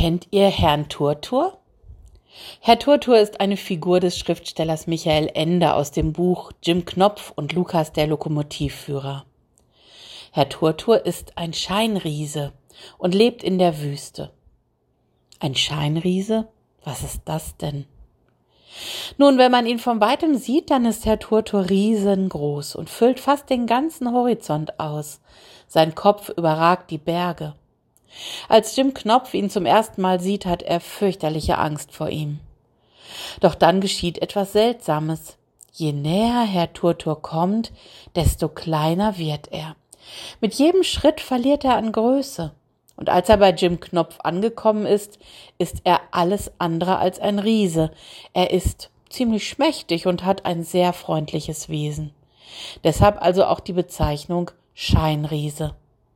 Kennt ihr Herrn Turtur? Herr Turtur ist eine Figur des Schriftstellers Michael Ende aus dem Buch Jim Knopf und Lukas der Lokomotivführer. Herr Turtur ist ein Scheinriese und lebt in der Wüste. Ein Scheinriese? Was ist das denn? Nun, wenn man ihn von weitem sieht, dann ist Herr Turtur riesengroß und füllt fast den ganzen Horizont aus. Sein Kopf überragt die Berge. Als Jim Knopf ihn zum ersten Mal sieht, hat er fürchterliche Angst vor ihm. Doch dann geschieht etwas Seltsames. Je näher Herr Turtur kommt, desto kleiner wird er. Mit jedem Schritt verliert er an Größe. Und als er bei Jim Knopf angekommen ist, ist er alles andere als ein Riese. Er ist ziemlich schmächtig und hat ein sehr freundliches Wesen. Deshalb also auch die Bezeichnung Scheinriese.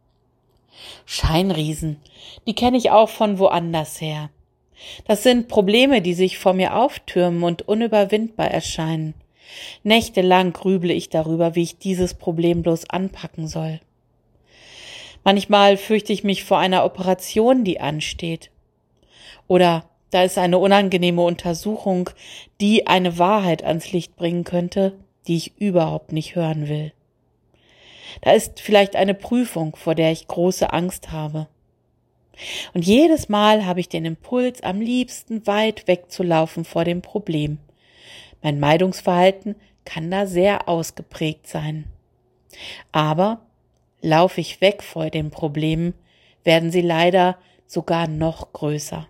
Scheinriesen, die kenne ich auch von woanders her. Das sind Probleme, die sich vor mir auftürmen und unüberwindbar erscheinen. Nächtelang grüble ich darüber, wie ich dieses Problem bloß anpacken soll. Manchmal fürchte ich mich vor einer Operation, die ansteht. Oder da ist eine unangenehme Untersuchung, die eine Wahrheit ans Licht bringen könnte, die ich überhaupt nicht hören will. Da ist vielleicht eine Prüfung, vor der ich große Angst habe. Und jedes Mal habe ich den Impuls, am liebsten weit wegzulaufen vor dem Problem. Mein Meidungsverhalten kann da sehr ausgeprägt sein. Aber laufe ich weg vor den Problemen, werden sie leider sogar noch größer.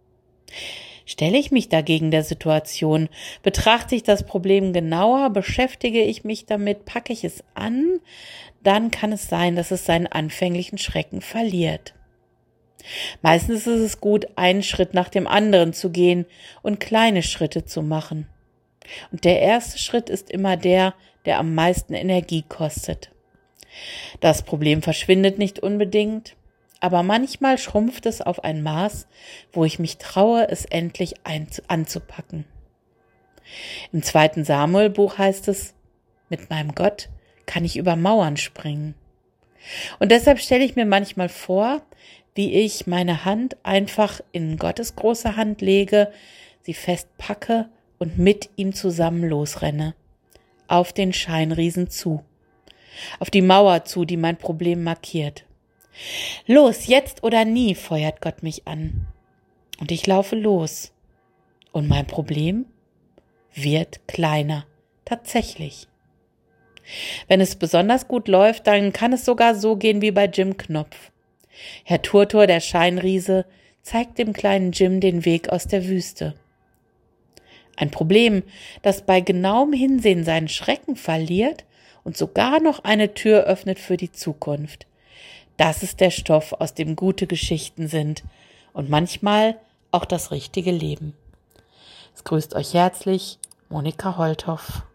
Stelle ich mich dagegen der Situation, betrachte ich das Problem genauer, beschäftige ich mich damit, packe ich es an, dann kann es sein, dass es seinen anfänglichen Schrecken verliert. Meistens ist es gut, einen Schritt nach dem anderen zu gehen und kleine Schritte zu machen. Und der erste Schritt ist immer der, der am meisten Energie kostet. Das Problem verschwindet nicht unbedingt, aber manchmal schrumpft es auf ein Maß, wo ich mich traue, es endlich anzupacken. Im 2. Samuel-Buch heißt es, mit meinem Gott kann ich über Mauern springen. Und deshalb stelle ich mir manchmal vor, wie ich meine Hand einfach in Gottes große Hand lege, sie festpacke und mit ihm zusammen losrenne. Auf den Scheinriesen zu. Auf die Mauer zu, die mein Problem markiert. Los, jetzt oder nie, feuert Gott mich an. Und ich laufe los. Und mein Problem wird kleiner. Tatsächlich. Wenn es besonders gut läuft, dann kann es sogar so gehen wie bei Jim Knopf. Herr Turtur, der Scheinriese, zeigt dem kleinen Jim den Weg aus der Wüste. Ein Problem, das bei genauem Hinsehen seinen Schrecken verliert und sogar noch eine Tür öffnet für die Zukunft. Das ist der Stoff, aus dem gute Geschichten sind und manchmal auch das richtige Leben. Es grüßt euch herzlich Monika Holthoff.